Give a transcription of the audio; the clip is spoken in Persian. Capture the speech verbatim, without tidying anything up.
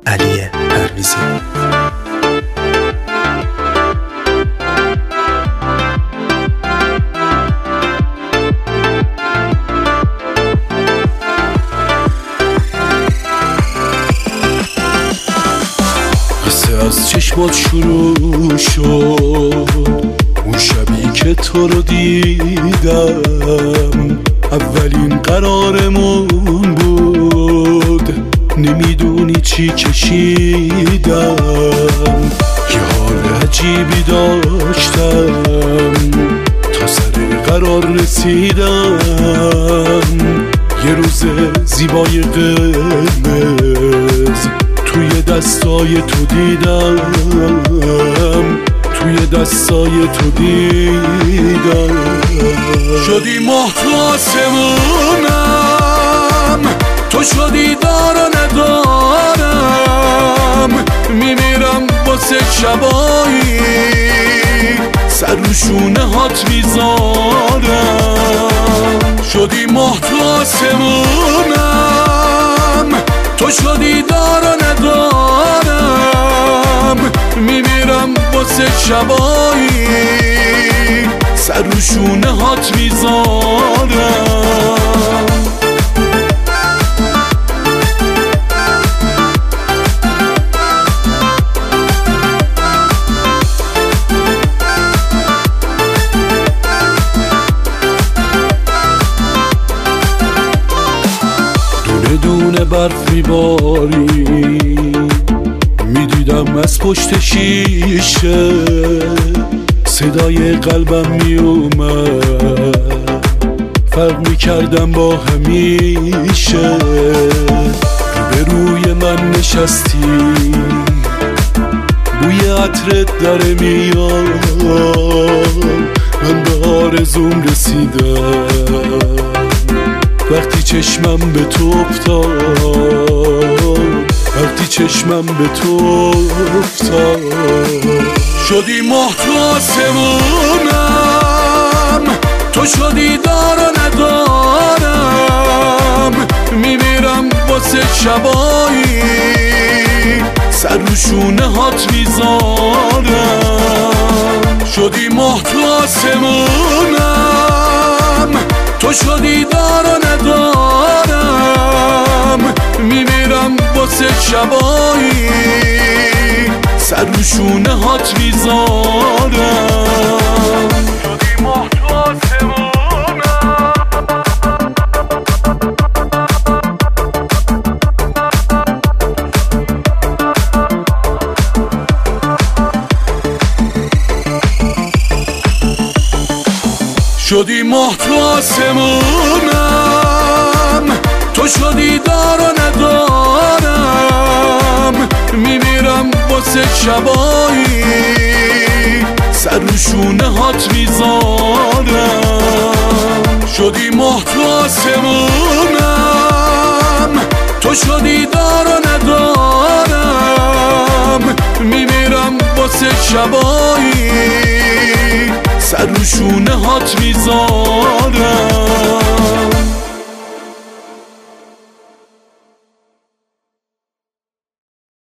علی پرویزی. قصه از چشمات شروع شد اون شبی که تو رو دیدم، اولین قرارمون بود، نمیدونی چی کشیدم، یه حال عجیبی داشتم تا سر قرار رسیدم. یه روز زیبای قرمز توی دستای تو دیدم، توی دستای تو دیدم. شدی ماه تو آسمونم، تو شدی دار و ندارم، میمیرم واسه شبایی سر رو شونه هات میذارم. شدی ماه تو آسمونم، تو شدی دار و ندارم، میمیرم واسه شبایی سر رو شونه هات میذارم. دونه دونه برف میباری، میدیدم از پشت شیشه، صدای قلبم میومد، فرق میکردم با همیشه. به روی من نشستی، بوی عطرت داره میاد، من به آرزوم رسیدم وقتی چشمم به تو افتاد، وقتی چشمم به تو افتاد. شدی ماه تو آسمونم، تو شدی دار و ندارم، میمیرم واسه شبایی سر رو شونه هات میذارم. شدی ماه تو آسمونم، تو شدی دار و ندارم، میمیرم واسه شبایی سر رو شونه هات میذارم. شدی ماه تو آسمونم، شدی ماه تو آسمونم، تو شدی دار و ندارم، میمیرم واسه شبایی سر رو شونه هات میذارم. شدی ماه تو آسمونم، تو شدی دار و ندارم، میمیرم واسه شبایی سر رو شونه هات میذارم.